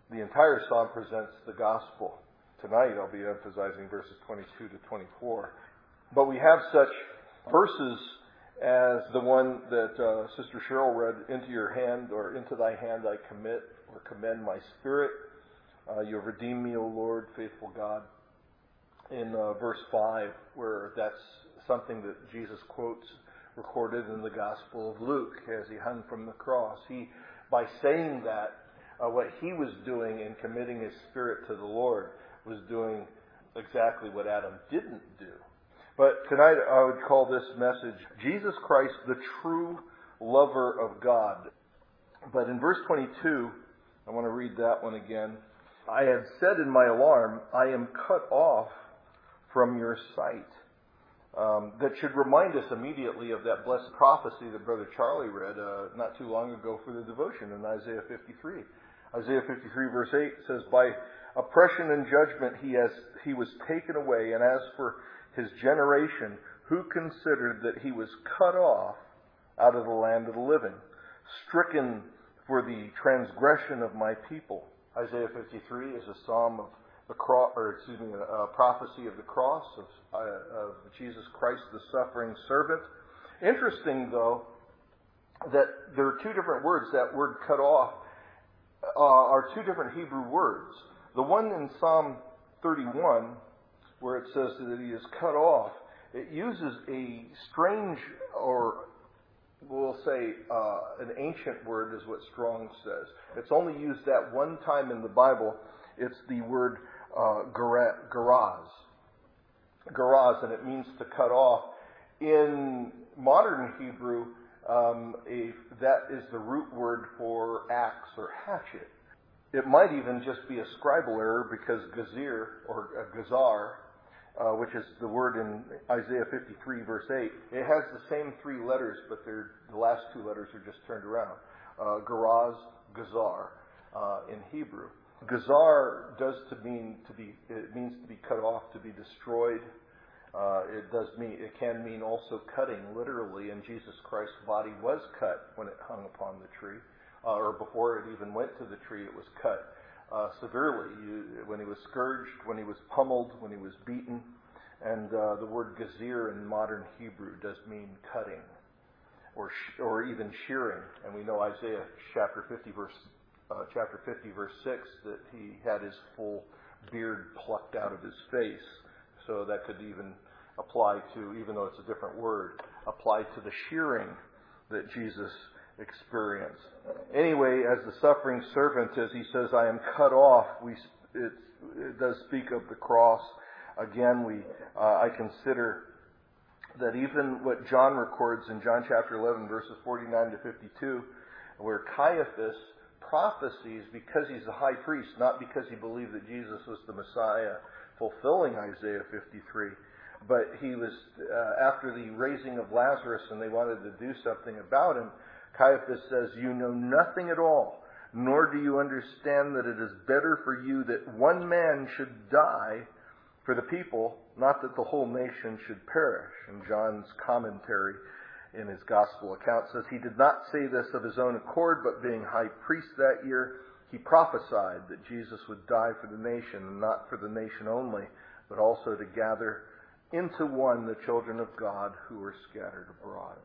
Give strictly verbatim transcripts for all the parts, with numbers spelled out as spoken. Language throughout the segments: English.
The entire psalm presents the gospel. Tonight I'll be emphasizing verses twenty-two to twenty-four. But we have such verses as the one that uh, Sister Cheryl read, into your hand or into thy hand I commit or commend my spirit. Uh, you have redeemed me, O Lord, faithful God. In uh, verse five, where that's something that Jesus quotes, recorded in the Gospel of Luke as he hung from the cross. He, by saying that, uh, what he was doing in committing his spirit to the Lord was doing exactly what Adam didn't do. But tonight I would call this message, Jesus Christ, the true lover of God. But in verse twenty-two, I want to read that one again. I had said in my alarm, I am cut off from your sight. Um, that should remind us immediately of that blessed prophecy that Brother Charlie read uh, not too long ago for the devotion in Isaiah fifty-three. Isaiah fifty-three verse eight says, by oppression and judgment he has he was taken away, and as for his generation, who considered that he was cut off out of the land of the living, stricken for the transgression of my people. Isaiah fifty-three is a psalm of the cross, or excuse me, a prophecy of the cross of, uh, of Jesus Christ, the suffering servant. Interesting, though, that there are two different words. That word "cut off" uh, are two different Hebrew words. The one in Psalm thirty-one, where it says that he is cut off, it uses a strange, or we'll say uh, an ancient word, is what Strong says. It's only used that one time in the Bible. It's the word uh, garaz. Garaz, and it means to cut off. In modern Hebrew, um, a, that is the root word for axe or hatchet. It might even just be a scribal error, because gazir, or uh, gazar, uh, which is the word in Isaiah fifty-three verse eight, it has the same three letters, but they're, the last two letters are just turned around. Uh, garaz, gazar, uh, in Hebrew. Gazar does to mean to be, it means to be cut off, to be destroyed. Uh, it does mean, it can mean also cutting, literally, and Jesus Christ's body was cut when it hung upon the tree, uh, or before it even went to the tree, it was cut uh, severely. You, when he was scourged, when he was pummeled, when he was beaten, and uh, the word gazir in modern Hebrew does mean cutting, or sh- or even shearing, and we know Isaiah chapter fifty verse. Uh, chapter fifty, verse six, that he had his full beard plucked out of his face. So that could even apply to, even though it's a different word, apply to the shearing that Jesus experienced. Anyway, as the suffering servant, as he says, I am cut off, we, it, it does speak of the cross. Again, we uh, I consider that even what John records in John chapter eleven, verses forty-nine to fifty-two, where Caiaphas prophecies, because he's the high priest, not because he believed that Jesus was the Messiah, fulfilling Isaiah fifty-three, but he was, uh, after the raising of Lazarus and they wanted to do something about him, Caiaphas says, you know nothing at all, nor do you understand that it is better for you that one man should die for the people, not that the whole nation should perish. And John's commentary in his gospel account says he did not say this of his own accord, but being high priest that year, he prophesied that Jesus would die for the nation, and not for the nation only, but also to gather into one the children of God who were scattered abroad.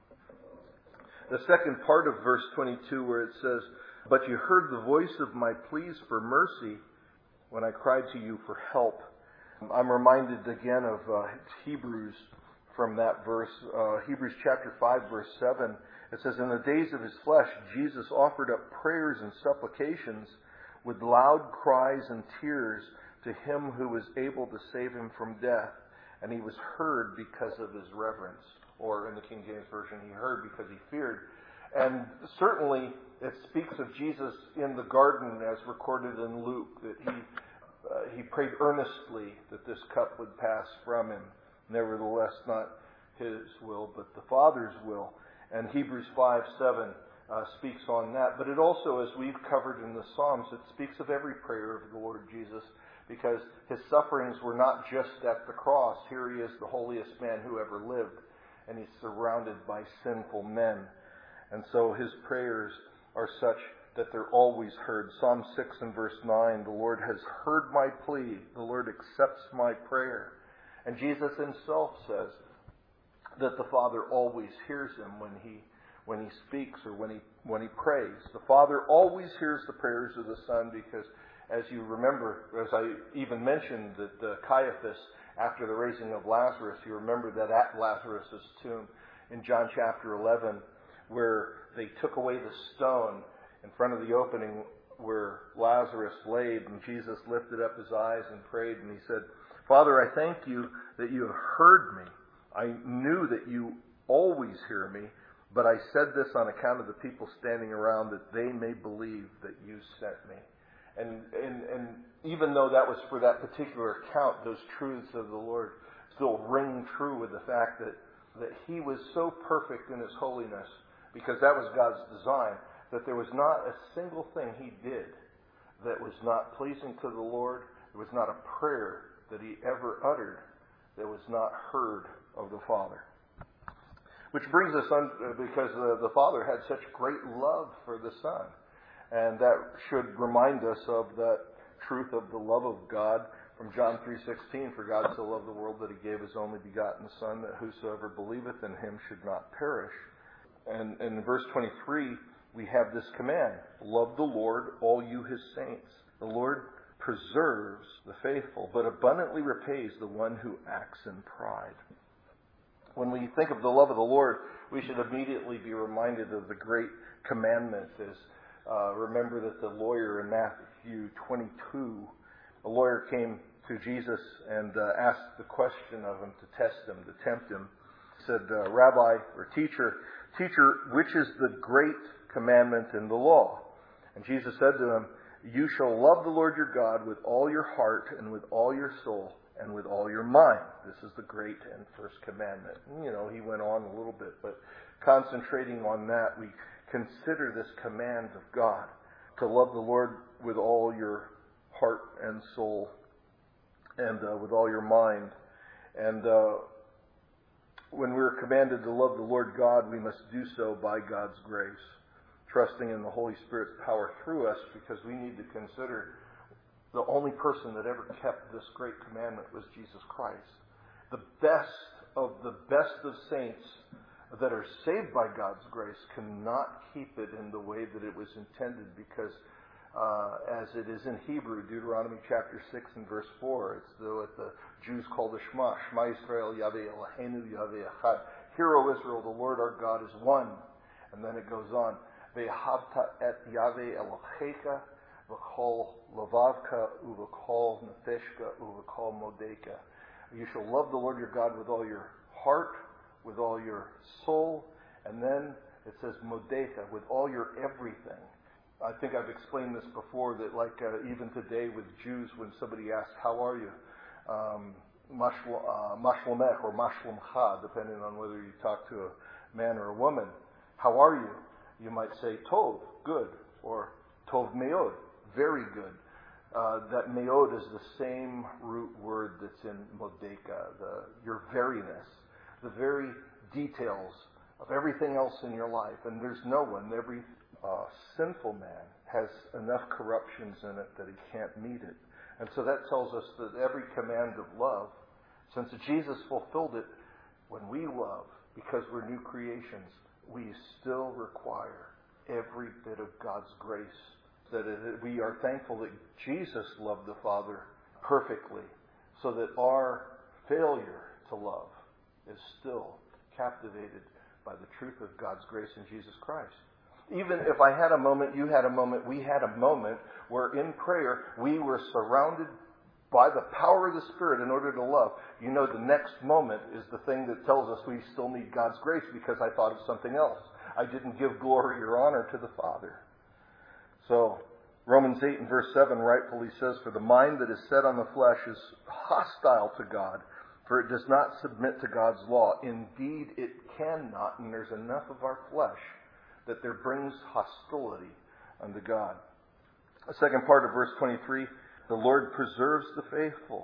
The second part of verse twenty-two, where it says, but you heard the voice of my pleas for mercy when I cried to you for help. I'm reminded again of uh, Hebrews from that verse, uh, Hebrews chapter five, verse seven. It says, in the days of his flesh, Jesus offered up prayers and supplications with loud cries and tears to him who was able to save him from death. And he was heard because of his reverence. Or in the King James Version, he heard because he feared. And certainly it speaks of Jesus in the garden as recorded in Luke, that he uh, he prayed earnestly that this cup would pass from him. Nevertheless, not his will, but the Father's will. And Hebrews five seven uh, speaks on that. But it also, as we've covered in the Psalms, it speaks of every prayer of the Lord Jesus, because his sufferings were not just at the cross. Here he is, the holiest man who ever lived, and he's surrounded by sinful men. And so his prayers are such that they're always heard. Psalm six and verse nine, the Lord has heard my plea. The Lord accepts my prayer. And Jesus himself says that the Father always hears him when he when he speaks or when he when he prays. The Father always hears the prayers of the Son because, as you remember, as I even mentioned that uh, Caiaphas, after the raising of Lazarus, you remember that at Lazarus' tomb in John chapter eleven, where they took away the stone in front of the opening where Lazarus laid, and Jesus lifted up his eyes and prayed, and he said, Father, I thank you that you have heard me. I knew that you always hear me, but I said this on account of the people standing around, that they may believe that you sent me. And, and, and even though that was for that particular account, those truths of the Lord still ring true with the fact that, that he was so perfect in his holiness, because that was God's design, that there was not a single thing he did that was not pleasing to the Lord. There was not a prayer that he ever uttered that was not heard of the Father. Which brings us on, because the, the Father had such great love for the Son. And that should remind us of that truth of the love of God from John three sixteen. For God so loved the world that he gave his only begotten Son, that whosoever believeth in him should not perish. And, and in verse twenty-three, we have this command, love the Lord, all you his saints. The Lord preserves the faithful, but abundantly repays the one who acts in pride. When we think of the love of the Lord, we should immediately be reminded of the great commandment. As uh, remember that the lawyer in Matthew twenty-two, a lawyer came to Jesus and uh, asked the question of him to test him, to tempt him. He said, uh, Rabbi or teacher, teacher, which is the great commandment in the law? And Jesus said to him, you shall love the Lord your God with all your heart and with all your soul and with all your mind. This is the great and first commandment. And, you know, he went on a little bit, but concentrating on that, we consider this command of God to love the Lord with all your heart and soul and uh, with all your mind. And uh, when we're commanded to love the Lord God, we must do so by God's grace, trusting in the Holy Spirit's power through us, because we need to consider the only person that ever kept this great commandment was Jesus Christ. The best of the best of saints that are saved by God's grace cannot keep it in the way that it was intended, because uh, as it is in Hebrew, Deuteronomy chapter six and verse four, it's the, what the Jews call the Shema, Shema Yisrael, Yahweh Eloheinu, Yahweh Echad. Hear, O Israel, the Lord our God is one. And then it goes on, Ve'ahavta et Yahweh Elohecha, v'chol lavavka, uv'chol nefeshka, uv'chol modeka. You shall love the Lord your God with all your heart, with all your soul, and then it says modeka, with all your everything. I think I've explained this before, that like uh, even today with Jews, when somebody asks, how are you? Um, Mashlomech or Mashlomcha, depending on whether you talk to a man or a woman. How are you? You might say Tov, good, or Tov meod, very good. Uh, that meod is the same root word that's in modeka, the, your veryness, the very details of everything else in your life. And there's no one, every uh, sinful man has enough corruptions in it that he can't meet it. And so that tells us that every command of love, since Jesus fulfilled it, when we love, because we're new creations, we still require every bit of God's grace. That it, we are thankful that Jesus loved the Father perfectly, so that our failure to love is still captivated by the truth of God's grace in Jesus Christ. Even if I had a moment, you had a moment, we had a moment where in prayer we were surrounded by the power of the Spirit in order to love. You know, the next moment is the thing that tells us we still need God's grace, because I thought of something else. I didn't give glory or honor to the Father. So, Romans eight and verse seven rightfully says, for the mind that is set on the flesh is hostile to God, for it does not submit to God's law. Indeed, it cannot, and there's enough of our flesh that there brings hostility unto God. The second part of verse twenty-three, the Lord preserves the faithful.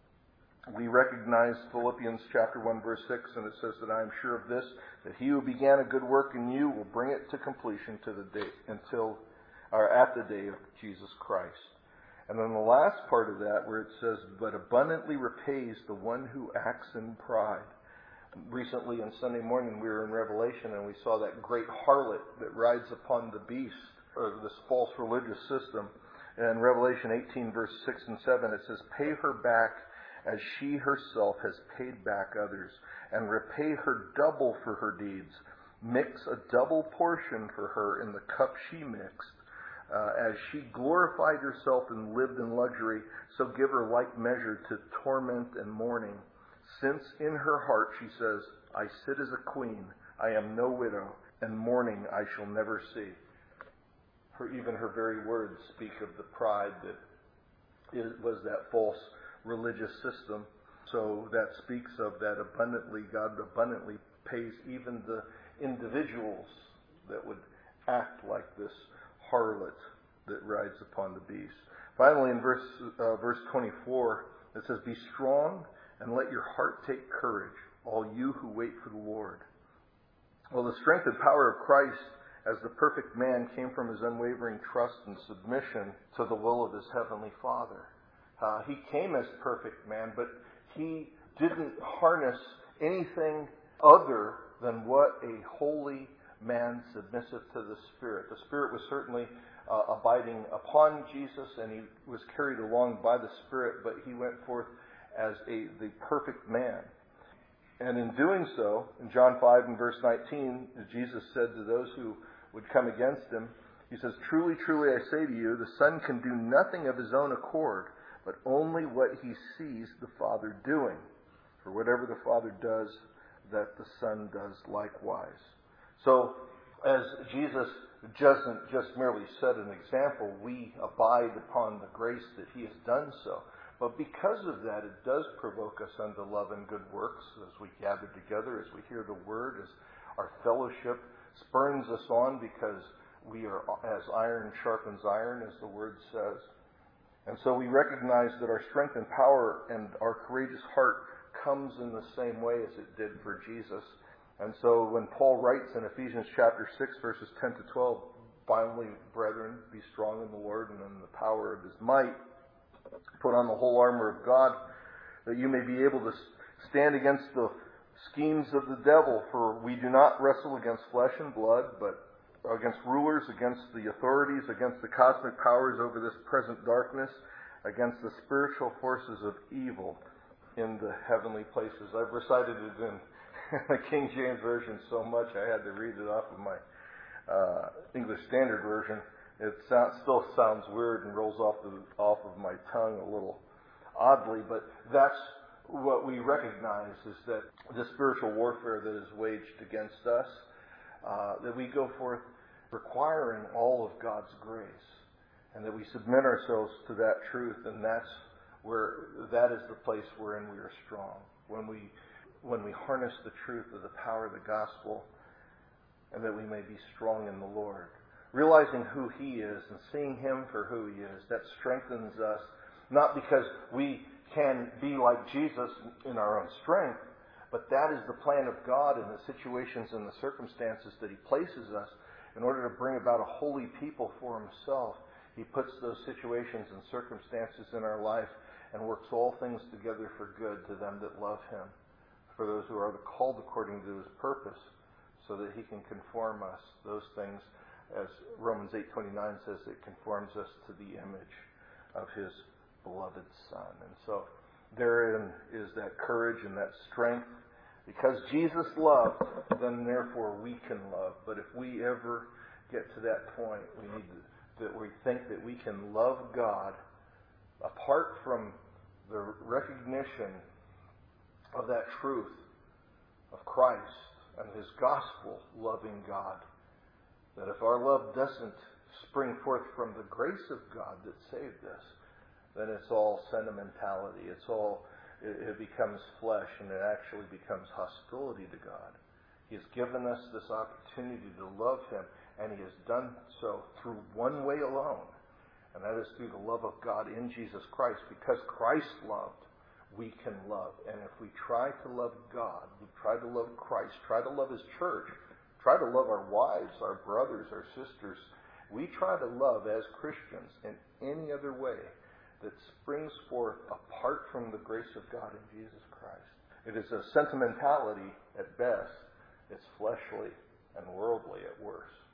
We recognize Philippians chapter one verse six, and it says that I am sure of this, that he who began a good work in you will bring it to completion to the day until or at the day of Jesus Christ. And then the last part of that where it says, but abundantly repays the one who acts in pride. Recently on Sunday morning we were in Revelation and we saw that great harlot that rides upon the beast, or this false religious system. And in Revelation eighteen verse six and seven it says, pay her back as she herself has paid back others, and repay her double for her deeds. Mix a double portion for her in the cup she mixed. Uh, as she glorified herself and lived in luxury, so give her like measure to torment and mourning. Since in her heart she says, I sit as a queen, I am no widow, and mourning I shall never see. Her, even her very words speak of the pride that is, was that false religious system. So that speaks of that abundantly, God abundantly pays even the individuals that would act like this harlot that rides upon the beast. Finally, in verse uh, verse twenty-four, it says, be strong and let your heart take courage, all you who wait for the Lord. Well, the strength and power of Christ as the perfect man came from his unwavering trust and submission to the will of his heavenly Father. Uh, he came as perfect man, but he didn't harness anything other than what a holy man submissive to the Spirit. The Spirit was certainly uh, abiding upon Jesus, and he was carried along by the Spirit, but he went forth as a the perfect man. And in doing so, in John five and verse nineteen, Jesus said to those who would come against him, he says, truly, truly, I say to you, the Son can do nothing of his own accord, but only what he sees the Father doing. For whatever the Father does, that the Son does likewise. So, as Jesus doesn't just merely set an example, we abide upon the grace that he has done so. But because of that, it does provoke us unto love and good works as we gather together, as we hear the Word, as our fellowship spurns us on, because we are as iron sharpens iron, as the Word says. And so we recognize that our strength and power and our courageous heart comes in the same way as it did for Jesus. And so when Paul writes in Ephesians chapter six, verses ten to twelve, finally, brethren, be strong in the Lord and in the power of his might. Put on the whole armor of God, that you may be able to stand against the schemes of the devil. For we do not wrestle against flesh and blood, but against rulers, against the authorities, against the cosmic powers over this present darkness, against the spiritual forces of evil in the heavenly places. I've recited it in the King James Version so much I had to read it off of my uh, English Standard Version. It sounds, still sounds weird and rolls off the, off of my tongue a little oddly, but that's what we recognize, is that the spiritual warfare that is waged against us, uh, that we go forth requiring all of God's grace, and that we submit ourselves to that truth, and that's where, that is the place wherein we are strong. When we, when we harness the truth of the power of the gospel, and that we may be strong in the Lord. Realizing who he is and seeing him for who he is, that strengthens us, not because we can be like Jesus in our own strength, but that is the plan of God in the situations and the circumstances that he places us in order to bring about a holy people for himself. He puts those situations and circumstances in our life and works all things together for good to them that love him, for those who are called according to his purpose, so that he can conform us, those things, as Romans eight twenty-nine says, it conforms us to the image of his beloved Son. And so therein is that courage and that strength. Because Jesus loved, then therefore we can love. But if we ever get to that point, we need to, that we think that we can love God apart from the recognition of that truth of Christ and his gospel, loving God. That if our love doesn't spring forth from the grace of God that saved us, then it's all sentimentality. It's all, it, it becomes flesh, and it actually becomes hostility to God. He has given us this opportunity to love him, and he has done so through one way alone, and that is through the love of God in Jesus Christ. Because Christ loved, we can love. And if we try to love God, we try to love Christ, try to love his church, try to love our wives, our brothers, our sisters, we try to love as Christians in any other way that springs forth apart from the grace of God in Jesus Christ, it is a sentimentality at best. It's fleshly and worldly at worst.